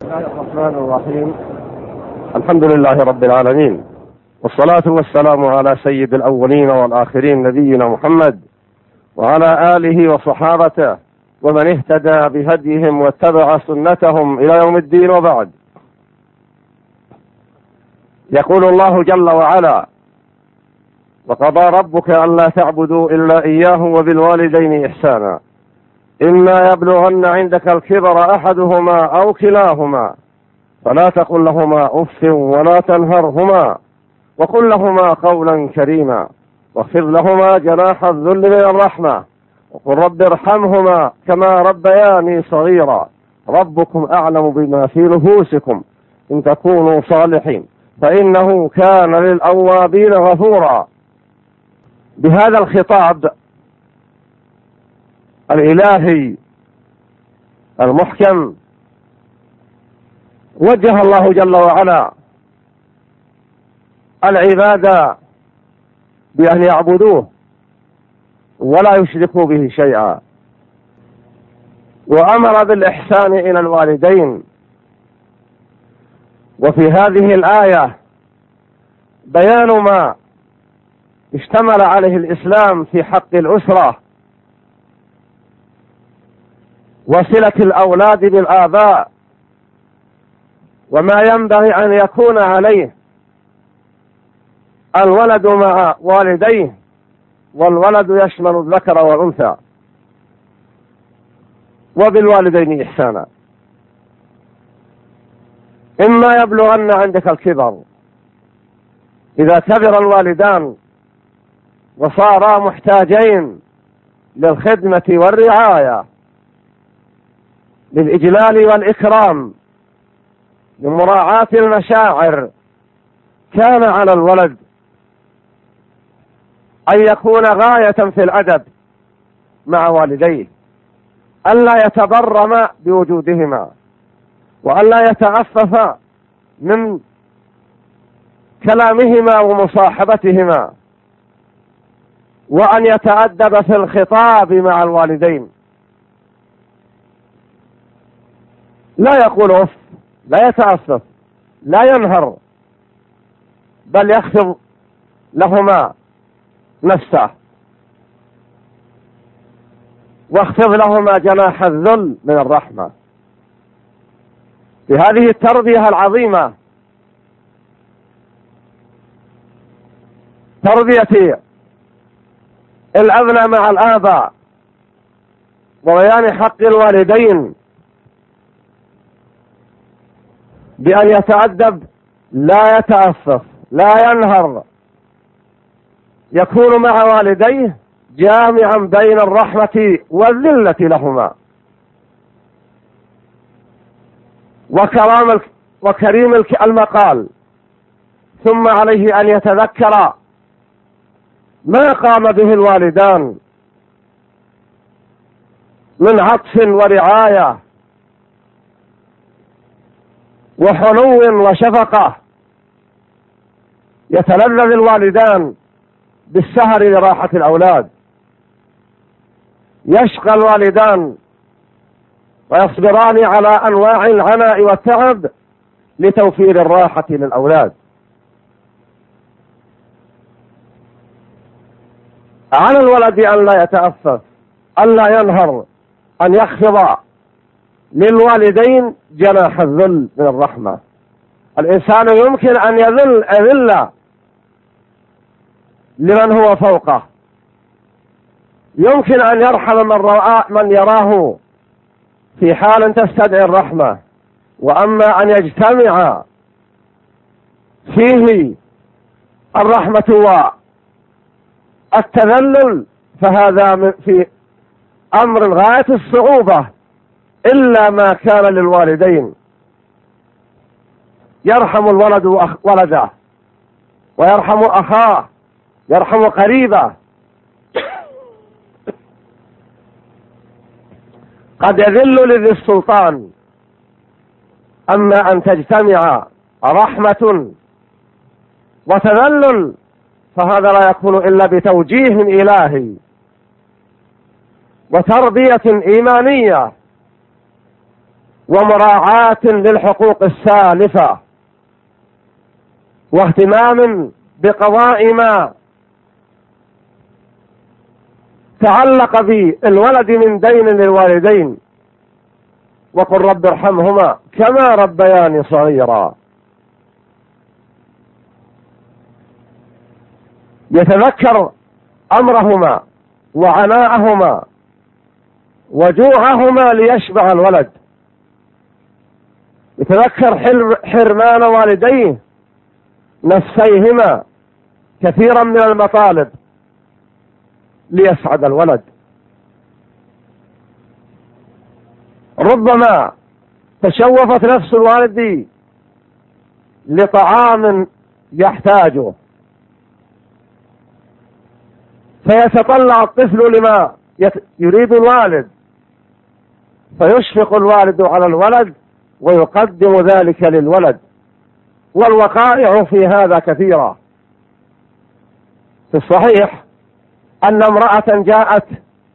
بسم الله الرحمن الرحيم. الحمد لله رب العالمين، والصلاة والسلام على سيد الأولين والآخرين نبينا محمد وعلى آله وصحابته ومن اهتدى بهديهم واتبع سنتهم إلى يوم الدين، وبعد. يقول الله جل وعلا: وقضى ربك ألا تعبدوا إلا إياه وبالوالدين إحسانا إما يبلغن عندك الكبر أحدهما أو كلاهما فلا تقل لهما أف ولا تنهرهما وقل لهما قولا كريما واخفض لهما جناح الذل من الرحمة وقل رب ارحمهما كما ربياني صغيرا ربكم أعلم بما في نفوسكم إن تكونوا صالحين فإنه كان للأوابين غفورا. بهذا الخطاب الإلهي المحكم وجه الله جل وعلا العباد بأن يعبدوه ولا يشركوا به شيئا، وأمر بالإحسان إلى الوالدين. وفي هذه الآية بيان ما اشتمل عليه الإسلام في حق الأسرة وصلة الأولاد بالآباء، وما ينبغي أن يكون عليه الولد مع والديه، والولد يشمل الذكر والأنثى، وبالوالدين إحسانا إما يبلغن عندك الكبر. إذا كبر الوالدان وصارا محتاجين للخدمة والرعاية، للإجلال والإكرام، لمراعاة المشاعر، كان على الولد أن يكون غاية في الأدب مع والديه، ألا يتبرم بوجودهما، وألا يتعفف من كلامهما ومصاحبتهما، وأن يتأدب في الخطاب مع الوالدين، لا يقول أف، لا يتعفف، لا ينهر، بل يخفض لهما نفسه واخفض لهما جناح الذل من الرحمة. بهذه التربية العظيمة، تربية الأبناء مع الآباء وبيان حق الوالدين بأن يتأدب، لا يتعفف، لا ينهر، يكون مع والديه جامعا بين الرحمة والذلة لهما، وكريم المقال. ثم عليه أن يتذكر ما قام به الوالدان من عطف ورعاية وحنو وشفقة. يتلذذ الوالدان بالسهر لراحة الأولاد، يشقى الوالدان ويصبران على أنواع العناء والتعب لتوفير الراحة للأولاد. على الولد أن لا يتأفف، أن لا ينهر، أن يخفض للوالدين جناح الذل من الرحمة. الإنسان يمكن أن يذل لمن هو فوقه، يمكن أن يرحم من يراه في حال تستدعي الرحمة، وأما أن يجتمع فيه الرحمة والتذلل فهذا في أمر غاية الصعوبة، إلا ما كان للوالدين. يرحم الولد ولده، ويرحم أخاه، يرحم قريبه. قد يذل لذي السلطان، أما أن تجتمع رحمة وتذلل فهذا لا يكون إلا بتوجيه إلهي وتربية إيمانية ومراعاة للحقوق السالفة، واهتمام بقضاء ما تعلق بالولد من دين للوالدين، وقل رب ارحمهما كما ربياني صغيرا. يتذكر أمرهما وعناءهما وجوعهما ليشبع الولد، يتذكر حرمان والديه نفسيهما كثيرا من المطالب ليسعد الولد. ربما تشوفت نفس الوالد لطعام يحتاجه، فيتطلع الطفل لما يريد الوالد، فيشفق الوالد على الولد ويقدم ذلك للولد. والوقائع في هذا كثيرة. في الصحيح أن امرأة جاءت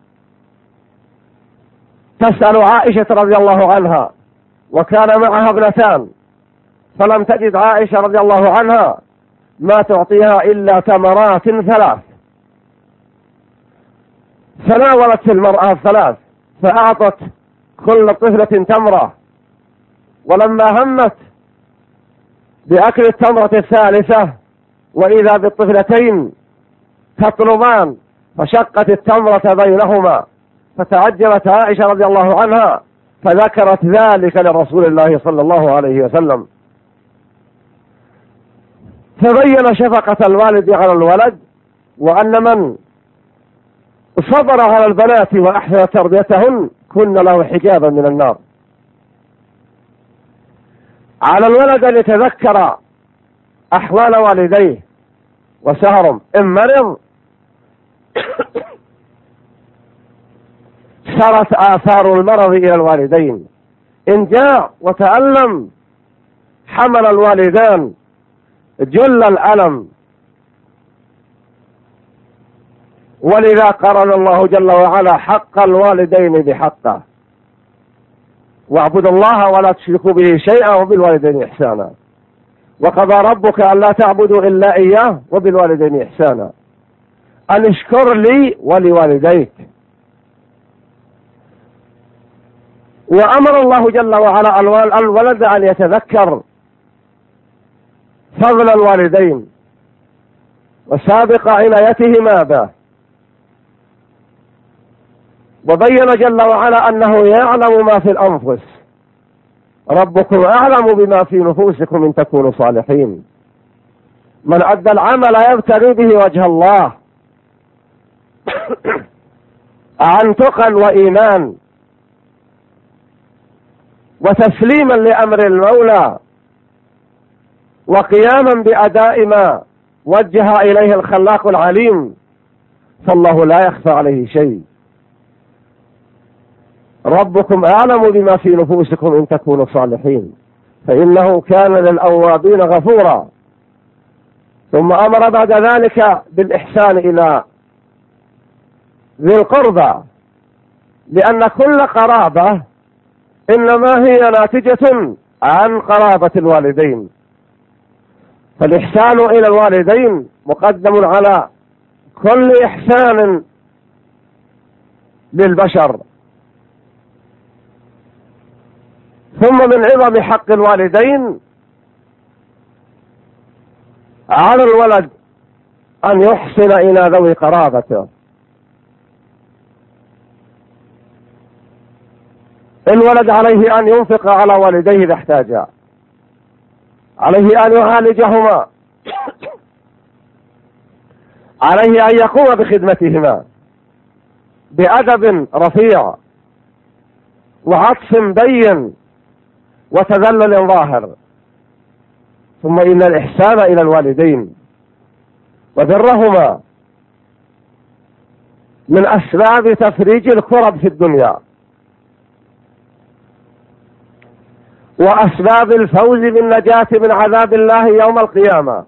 تسأل عائشة رضي الله عنها، وكان معها ابنتان، فلم تجد عائشة رضي الله عنها ما تعطيها إلا تمرات 3، فناولت المرأة 3 فأعطت كل طفلة تمرة، ولما همت بأكل التمرة الثالثة وإذا بالطفلتين تطلبان فشقت التمرة بينهما، فتعجبت عائشة رضي الله عنها فذكرت ذلك لرسول الله صلى الله عليه وسلم، فبين شفقة الوالد على الولد، وأن من صبر على البنات وأحسن تربيتهن كن له حجابا من النار. على الولد أن يتذكر أحوال والديه وسهرهم، إن مرض سرت آثار المرض إلى الوالدين، إن جاء وتألم حمل الوالدان جل الألم. ولذا قرن الله جل وعلا حق الوالدين بحقه، واعبدوا الله ولا تشركوا به شيئا وبالوالدين إحسانا، وقضى ربك ألا تعبدوا إلا إياه وبالوالدين إحسانا، أن اشكر لي ولوالديك. وأمر الله جل وعلا الولد أن يتذكر فضل الوالدين وسابق عنايتهما به، وبين جل وعلا أنه يعلم ما في الأنفس، ربكم أعلم بما في نفوسكم إن تكونوا صالحين. من أدى العمل يبتغي به وجه الله عن تقى وإيمان وتسليما لأمر المولى وقياما بأداء ما وجه إليه الخلاق العليم، فالله لا يخفى عليه شيء. ربكم أعلم بما في نفوسكم إن تكونوا صالحين فإنه كان للأوابين غفورا. ثم أمر بعد ذلك بالإحسان إلى ذي القربى، لأن كل قرابة إنما هي ناتجة عن قرابة الوالدين، فالإحسان إلى الوالدين مقدم على كل إحسان للبشر. ثم من عظم حق الوالدين على الولد أن يحسن إلى ذوي قرابته. الولد عليه أن ينفق على والديه إذا احتاجا، عليه أن يعالجهما، عليه أن يقوم بخدمتهما بأدب رفيع وعطف بين وتذلل ظاهر. ثم إن الإحسان إلى الوالدين وبرهما من أسباب تفريج الكرب في الدنيا وأسباب الفوز بالنجاة من عذاب الله يوم القيامة.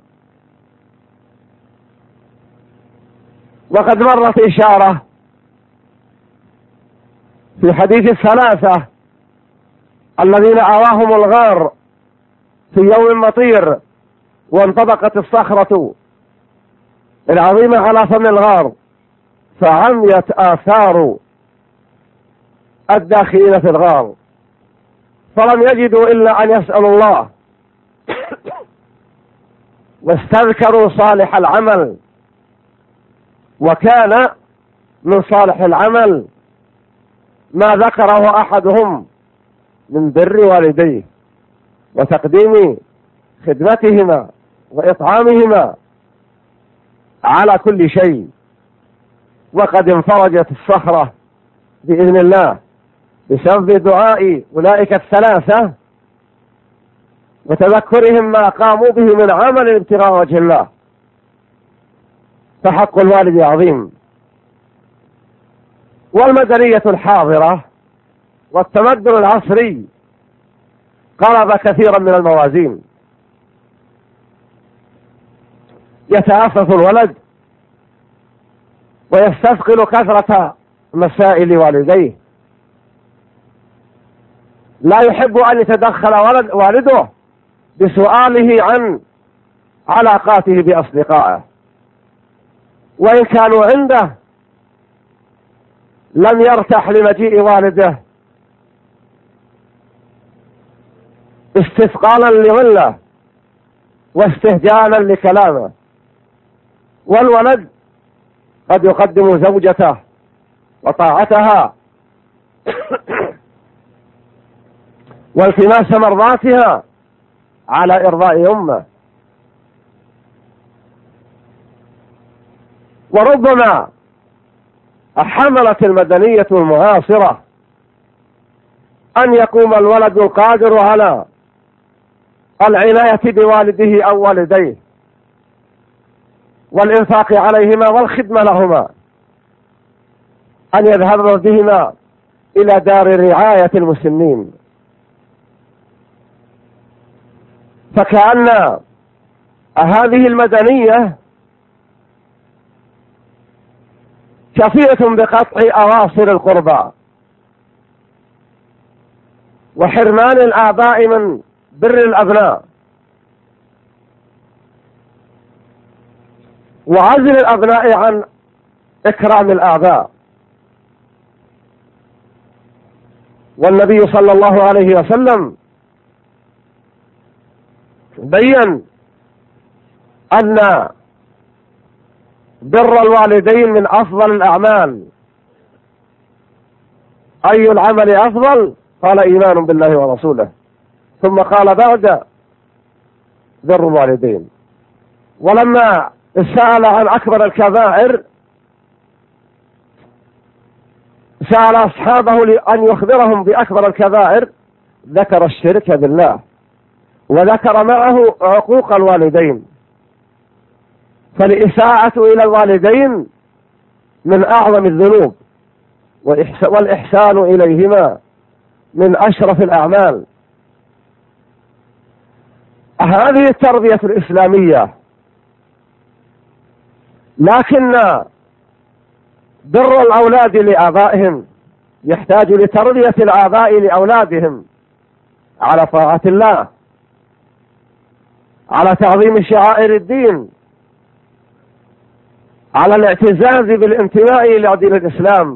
وقد مرت إشارة في حديث الثلاثة الذين آواهم الغار في يوم مطير وانطبقت الصخرة العظيمة على فم الغار فعميت آثار الداخلين في الغار، فلم يجدوا إلا أن يسألوا الله واستذكروا صالح العمل. وكان من صالح العمل ما ذكره أحدهم من بر والديه وتقديم خدمتهما وإطعامهما على كل شيء. وقد انفرجت الصخرة بإذن الله بسبب دعاء أولئك الثلاثة وتذكرهم ما قاموا به من عمل ابتغاء وجه الله، فحق الوالد عظيم. والمدنية الحاضرة والتمدن العصري قلب كثيرا من الموازين، يتأسف الولد ويستثقل كثرة مسائل والديه، لا يحب أن يتدخل والده بسؤاله عن علاقاته بأصدقائه، وإن كانوا عنده لم يرتاح لمجيء والده استثقالا لظله واستهجانا لكلامه. والولد قد يقدم زوجته وطاعتها والتماس مرضاتها على إرضاء أمه، وربما حملت المدنية المعاصرة أن يقوم الولد القادر على العناية بوالده أو والديه والإنفاق عليهما والخدمة لهما أن يذهب بهما إلى دار رعاية المسنين، فكأن هذه المدنية كفيلة بقطع أواصر القربى وحرمان الآباء من بر الأبناء وعزل الأبناء عن إكرام الآباء. والنبي صلى الله عليه وسلم بين أن بر الوالدين من أفضل الأعمال. أي العمل أفضل؟ قال إيمان بالله ورسوله، ثم قال بعد بر الوالدين. ولما سأل عن أكبر الكبائر سأل أصحابه أن يخبرهم بأكبر الكبائر، ذكر الشرك بالله وذكر معه عقوق الوالدين، فالإساءة إلى الوالدين من أعظم الذنوب والإحسان إليهما من أشرف الأعمال. هذه التربية الإسلامية، لكن بر الأولاد لآبائهم يحتاج لتربية الآباء لأولادهم على طاعة الله، على تعظيم شعائر الدين، على الاعتزاز بالانتماء إلى دين الإسلام،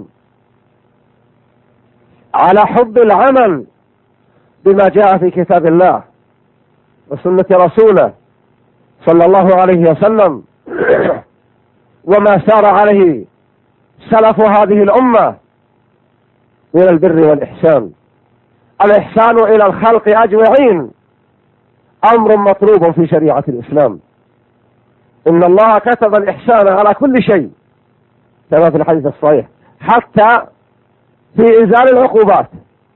على حب العمل بما جاء في كتاب الله وسنة رسوله صلى الله عليه وسلم وما سار عليه سلف هذه الأمة من البر والإحسان. الإحسان إلى الخلق أجمعين أمر مطلوب في شريعة الإسلام. إن الله كتب الإحسان على كل شيء كما في الحديث الصحيح حتى في إزالة العقوبات،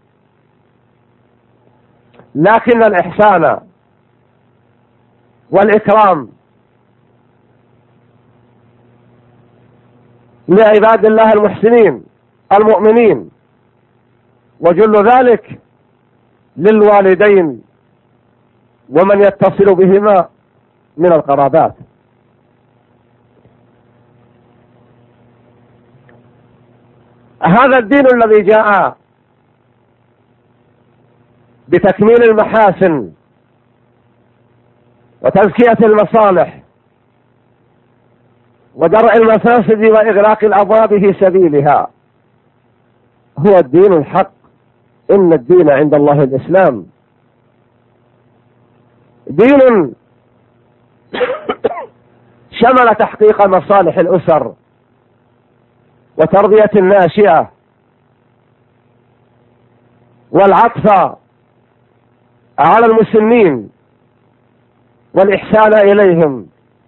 لكن الإحسان والإكرام لعباد الله المحسنين المؤمنين وجل ذلك للوالدين ومن يتصل بهما من القرابات. هذا الدين الذي جاء بتكميل المحاسن وتزكية المصالح ودرء المفاسد وإغلاق الأبواب في سبيلها هو الدين الحق. إن الدين عند الله الإسلام، دين شمل تحقيق مصالح الأسر وتربية الناشئة والعطف على المسنين والإحسان إليهم،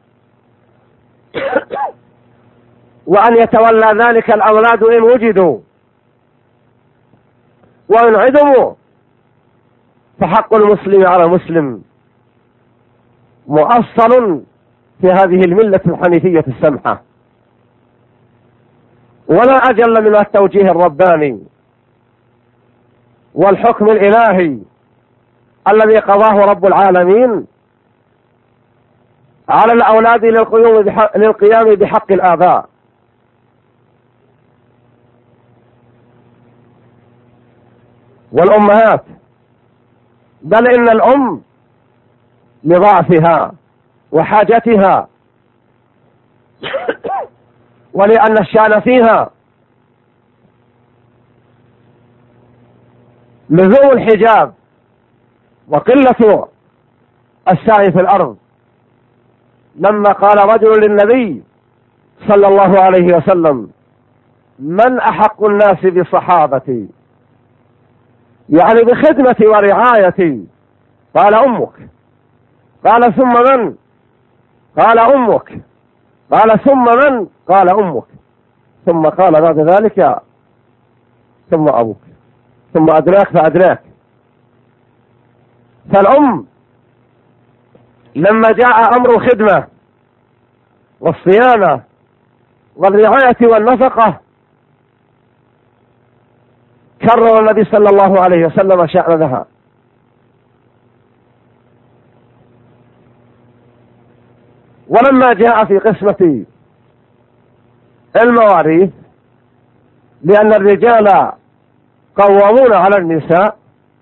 وأن يتولى ذلك الأولاد إن وجدوا، وإن عدموا فحق المسلم على المسلم مؤصل في هذه الملة الحنيفية السمحة. ولا أجل من التوجيه الرباني والحكم الإلهي الذي قضاه رب العالمين على الأولاد للقيام بحق الآباء. والأمهات، بل إن الأم لضعفها وحاجتها ولأن الشأن فيها لزوم الحجاب وقلة السعي في الأرض، لما قال رجل للنبي صلى الله عليه وسلم: من أحق الناس بصحابتي؟ يعني بخدمتي ورعايتي. قال: أمك. قال: ثم من؟ قال: أمك. قال: ثم من؟ قال: أمك. ثم قال بعد ذلك: ثم أبوك، ثم أدراك فأدراك. فالأم لما جاء أمر الخدمة والصيانة والرعاية والنفقة كرر النبي صلى الله عليه وسلم شأنها. ولما جاء في قسمة المواريث، لأن الرجال قوامون على النساء،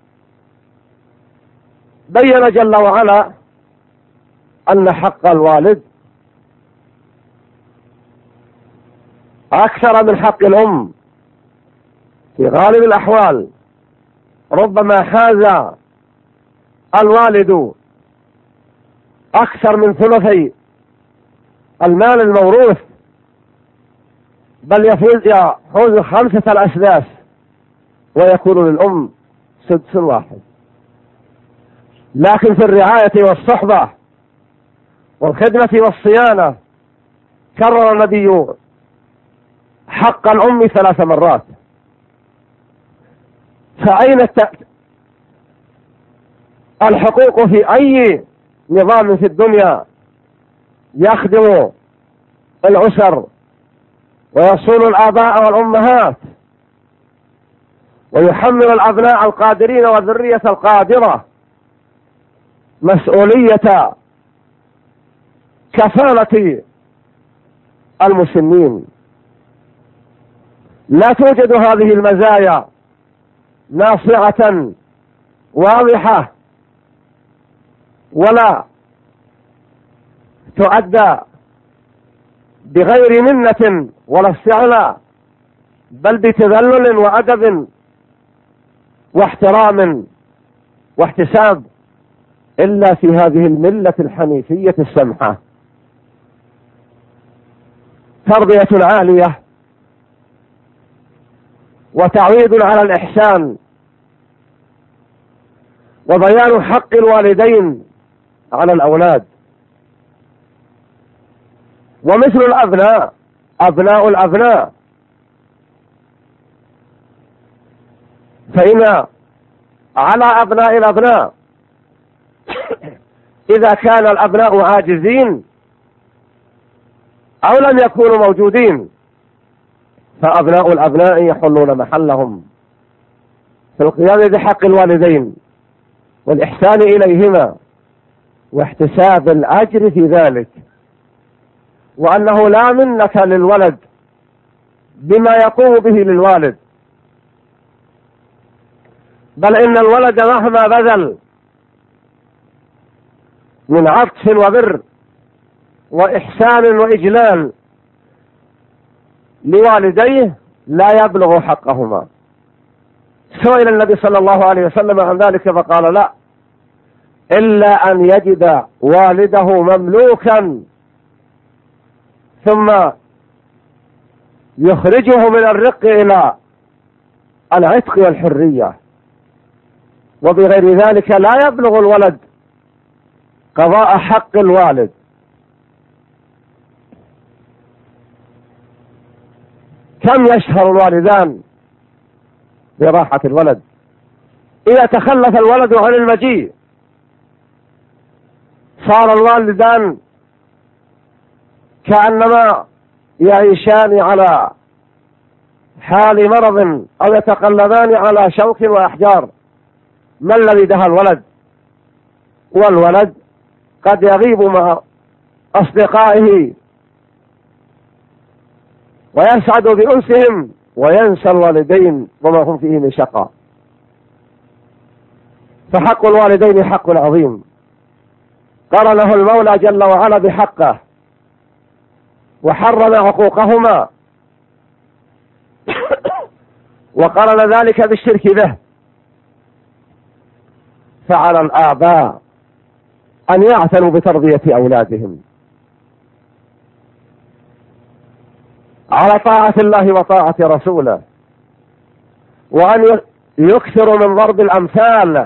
بين جل وعلا أن حق الوالد أكثر من حق الأم في غالب الأحوال. ربما حاز الوالد أكثر من ثلثي المال الموروث، بل يحوز 5 الأسداس، ويكون للأم 6 واحد. لكن في الرعاية والصحبة والخدمة والصيانة كرر النبي حق الأم 3 مرات. فأين الحقوق في أي نظام في الدنيا يخدم الأسر ويصون الآباء والأمهات ويحمل الأبناء القادرين والذرية القادرة مسؤولية كفالة المسنين؟ لا توجد هذه المزايا ناصعة واضحة، ولا تؤدى بغير منة ولا استعلاء، بل بتذلل وأدب واحترام واحتساب، إلا في هذه الملة الحنيفية السمحة. تربية عالية وتعويد على الإحسان وبيان حق الوالدين على الأولاد. ومثل الأبناء، أبناء الأبناء، فإن على أبناء الأبناء إذا كان الأبناء عاجزين أو لم يكونوا موجودين، فأبناء الأبناء يحلون محلهم في القيام بحق الوالدين والإحسان إليهما واحتساب الأجر في ذلك، وأنه لا منة للولد بما يقوم به للوالد، بل إن الولد مهما بذل من عطف وبر وإحسان وإجلال لوالديه لا يبلغ حقهما. سئل النبي صلى الله عليه وسلم عن ذلك فقال: لا، إلا أن يجد والده مملوكا ثم يخرجه من الرق إلى العتق والحرية، وبغير ذلك لا يبلغ الولد قضاء حق الوالد. كم يشهر الوالدان براحة الولد؟ إذا تخلف الولد عن المجيء صار الوالدان كأنما يعيشان على حال مرض أو يتقلبان على شوك وأحجار. ما الذي دهى الولد؟ والولد قد يغيب مع أصدقائه ويسعد بأنسهم وينسى الوالدين وما هم فيه من شقاء. فحق الوالدين حق عظيم قرنه المولى جل وعلا بحقه وحرم عقوقهما وقرن ذلك بالشرك به. فعلى الآباء أن يعتنوا بتربية أولادهم على طاعة الله وطاعة رسوله، وأن يكثروا من ضرب الأمثال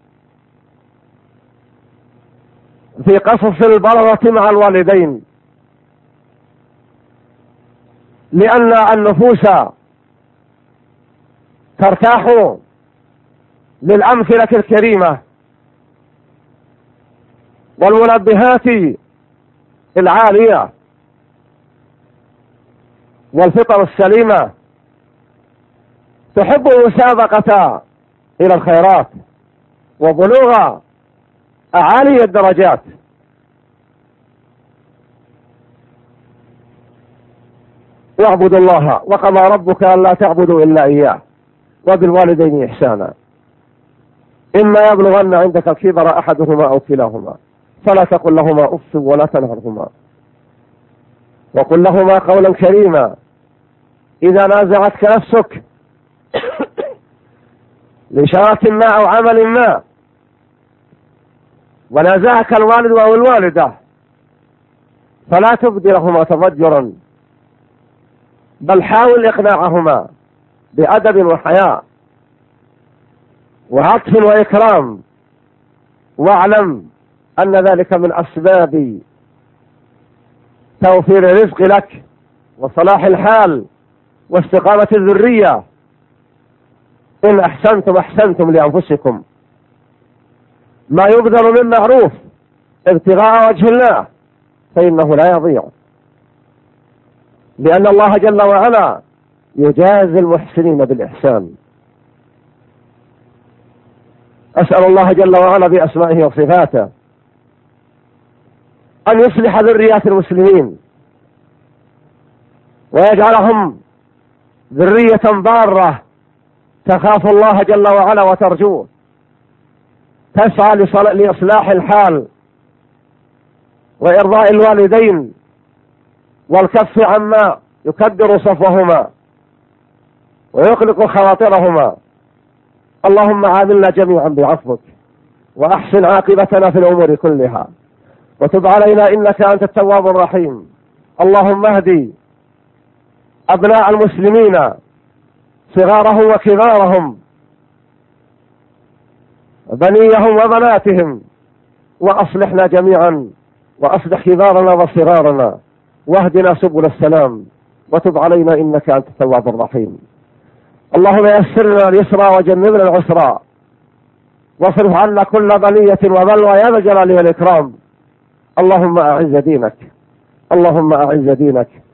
في قصص البررة مع الوالدين، لأن النفوس ترتاح للأمثلة الكريمة والمنبهات العالية والفطر السليمة، تحب المسابقة إلى الخيرات وبلوغ أعالي الدرجات. واعبدوا الله وقضى ربك ألا تعبدوا إلا إياه وبالوالدين إحسانا إما يبلغن عندك الكبر أحدهما أو كلاهما فلا تقل لهما أف ولا تنهرهما وقل لهما قولا كريما. إذا نازعتك نفسك لشراك ما أو عمل ما ونازعك الوالد أو الوالدة فلا تبدي لهما تضجرا، بل حاول إقناعهما بأدب وحياء وعطف وإكرام، واعلم أن ذلك من أسباب توفير الرزق لك وصلاح الحال واستقامة الذرية. إن أحسنتم أحسنتم لأنفسكم، ما يبذل من معروف ابتغاء وجه الله فإنه لا يضيع، لأن الله جل وعلا يجازي المحسنين بالإحسان. أسأل الله جل وعلا بأسمائه وصفاته أن يصلح ذريات المسلمين ويجعلهم ذرية بارة تخاف الله جل وعلا وترجوه، تسعى لإصلاح الحال وإرضاء الوالدين والكف عما يكدر صفوهما ويقلق خواطرهما. اللهم عاملنا جميعا بعفوك وأحسن عاقبتنا في الأمور كلها وتب علينا إنك أنت التواب الرحيم. اللهم اهدي أبناء المسلمين صغارهم وكبارهم بنيهم وبناتهم وأصلحنا جميعا وأصلح كبارنا وصغارنا واهدنا سبل السلام وتب علينا إنك أنت التواب الرحيم. اللهم يسر لنا اليسرى وجنبنا العسرى واصرف عنا كل بلية وبلوى يا ذا الجلال والإكرام. اللهم أعز دينك، اللهم أعز دينك